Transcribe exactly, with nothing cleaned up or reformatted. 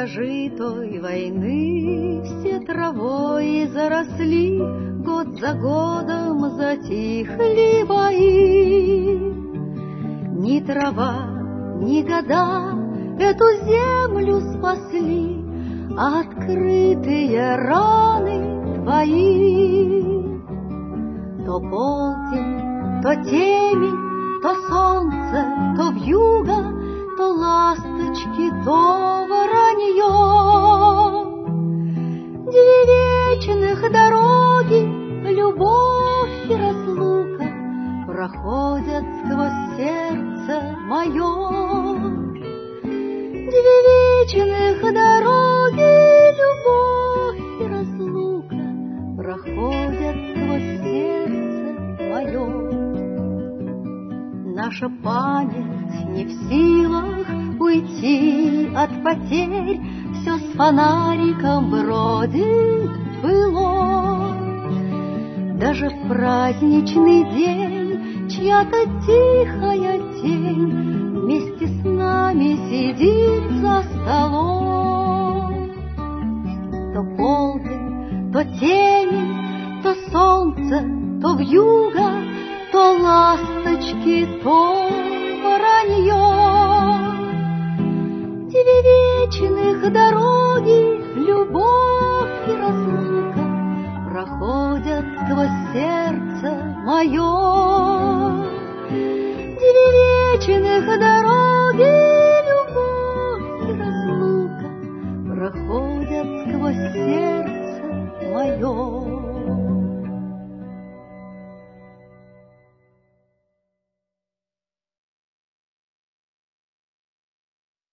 прожитой войны все травой заросли, год за годом затихли бои. Ни трава, ни года эту землю спасли, а открытые раны твои. То полдень, то темень, то солнце, то вьюга, то ласточки, то воронье. Две вечных дороги, любовь и разлука, проходят сквозь сердце мое. Две вечных дороги, любовь и разлука, проходят сквозь сердце мое. Наша память не в силах уйти от потерь, все с фонариком бродит было. Даже в праздничный день чья-то тихая тень вместе с нами сидит за столом. То полдень, то темень, то солнце, то вьюга, то ласточки, то воронье. Две вечных дороги, любовь и разлука, проходят сквозь сердце мое. Две вечных дороги, любовь и разлука, проходят сквозь сердце мое.